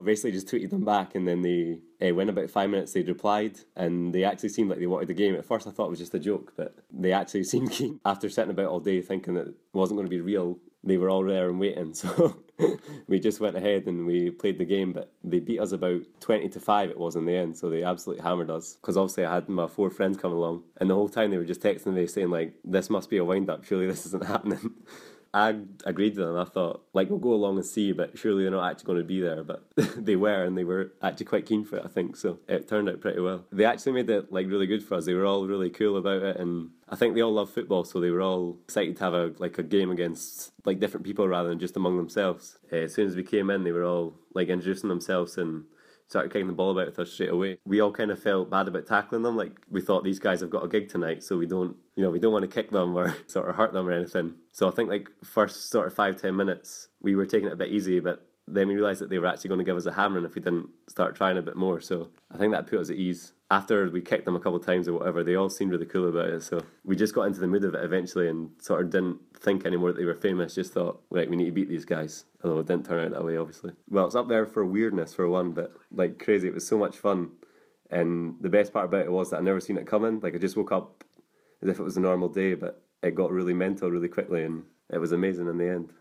Basically just tweeted them back, and then they went about 5 minutes, they'd replied, and they actually seemed like they wanted the game. At first I thought it was just a joke, but they actually seemed keen. After sitting about all day thinking that it wasn't going to be real, they were all there and waiting, so we just went ahead and we played the game. But they beat us about 20-5 it was in the end, so they absolutely hammered us, because obviously I had my 4 friends coming along, and the whole time they were just texting me saying like, this must be a wind-up, surely this isn't happening. I agreed with them. I thought, like, we'll go along and see, but surely they're not actually going to be there. But they were, and they were actually quite keen for it, I think. So it turned out pretty well. They actually made it, like, really good for us. They were all really cool about it, and I think they all love football, so they were all excited to have a game against, like, different people rather than just among themselves. As soon as we came in, they were all, like, introducing themselves and started kicking the ball about with us straight away. We all kind of felt bad about tackling them. Like, we thought these guys have got a gig tonight, so we don't want to kick them or sort of hurt them or anything. So I think, like, first sort of 5-10 minutes, we were taking it a bit easy, but then we realised that they were actually going to give us a hammering if we didn't start trying a bit more. So I think that put us at ease. After we kicked them a couple of times or whatever, they all seemed really cool about it. So we just got into the mood of it eventually and sort of didn't think anymore that they were famous. Just thought, right, we need to beat these guys. Although it didn't turn out that way, obviously. Well, it's up there for weirdness for one, but like crazy. It was so much fun. And the best part about it was that I never seen it coming. Like, I just woke up as if it was a normal day, but it got really mental really quickly, and it was amazing in the end.